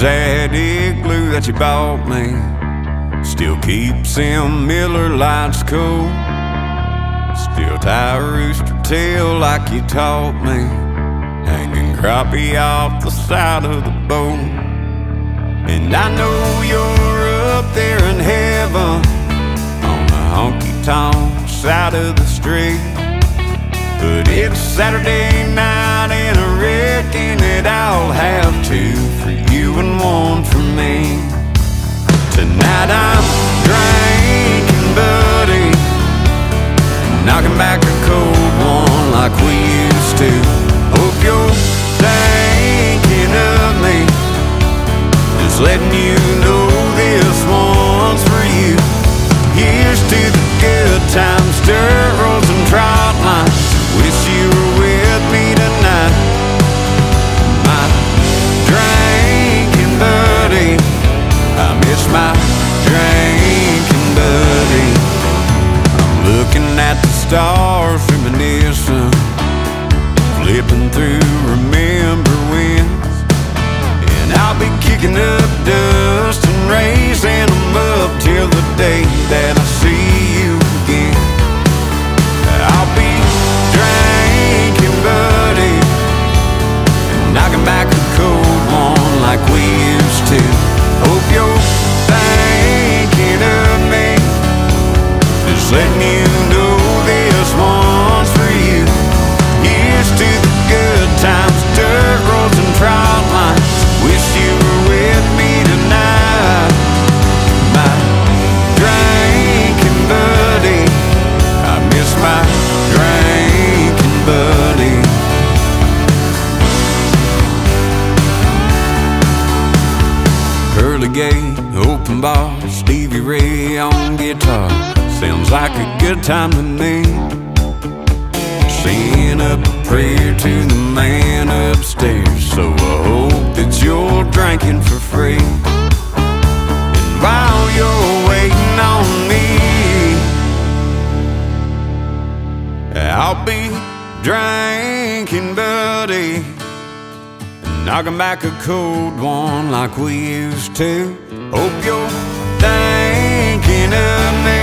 Zaddy glue that you bought me still keeps them Miller lights cool. Still tie a rooster tail like you taught me, hanging crappie off the side of the boat. And I know you're up there in heaven on the honky-tonk side of the street, but it's Saturday night and I reckon that I'll have two for you and one for me. Tonight I'm drinking, buddy, knocking back a cold one like we used to. Hope you're thinking of me, just letting you know this one's for you. Here's to the good times, dirt roads and trot lines. Wish you were with me tonight. My drinking buddy, I miss my drinking buddy. I'm looking at the stars, reminiscing, flipping through remember wins, and I'll be kicking up dust and raising them up till the day that I see you again. I'll be drinking, buddy, and knocking back a cold one like we used to. Hope you're thinking of me, just letting you know this one's for you. Here's to the good times, dirt roads and trot lines. Wish you were with me tonight. My drinking buddy, I miss my drinking buddy. Pearly gate, open bar, Stevie Ray on guitar. Sounds like a good time to me. Saying up a prayer to the man upstairs, so I hope that you're drinking for free. And while you're waiting on me, I'll be drinking, buddy, knocking back a cold one like we used to. Hope you're thinking of me,